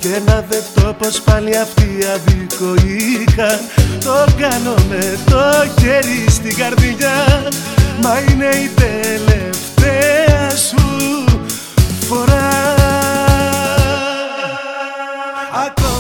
Και να δε το πως πάλι αυτοί αδίκο είχαν. Το κάνω με το χέρι στην καρδιά, μα είναι η τελευταία σου φορά.